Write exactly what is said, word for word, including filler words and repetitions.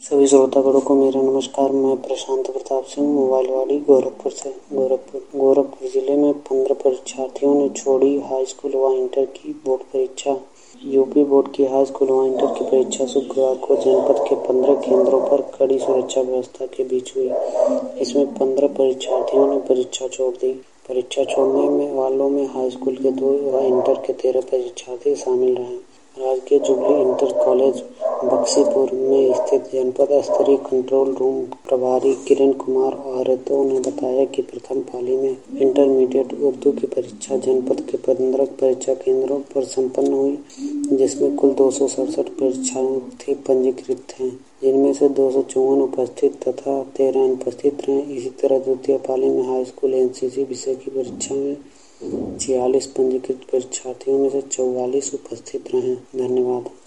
सभी श्रोतागणों को मेरा नमस्कार। मैं प्रशांत प्रताप सिंह मोबाइलवाड़ी गोरखपुर से गोरखपुर गोरखपुर जिले में पंद्रह परीक्षार्थियों ने छोड़ी हाई स्कूल व इंटर की बोर्ड परीक्षा। यूपी बोर्ड की हाई स्कूल व इंटर की परीक्षा शुक्रवार को जनपद के पंद्रह केंद्रों पर कड़ी सुरक्षा व्यवस्था के बीच हुई। इसमें पंद्रह परीक्षार्थियों ने परीक्षा छोड़ दी। परीक्षा छोड़ने में वालों में हाई स्कूल के दो व इंटर के तेरह परीक्षार्थी शामिल रहे। राजकीय जुबली इंटर कॉलेज बक्सीपुर में स्थित जनपद स्तरीय कंट्रोल रूम प्रभारी किरण कुमार आर्तो ने बताया कि प्रथम पाली में इंटरमीडिएट उर्दू की परीक्षा जनपद के पंद्रह परीक्षा केंद्रों पर संपन्न हुई, जिसमें कुल दो सौ सड़सठ परीक्षार्थी पंजीकृत थे, जिनमें से दो सौ चौवन उपस्थित तथा तेरह अनुपस्थित रहे। इसी तरह द्वितीय पाली में हाई स्कूल एनसीसी विषय की परीक्षा में छियालीस पंजीकृत परीक्षार्थियों में से चौवालीस उपस्थित रहे। धन्यवाद।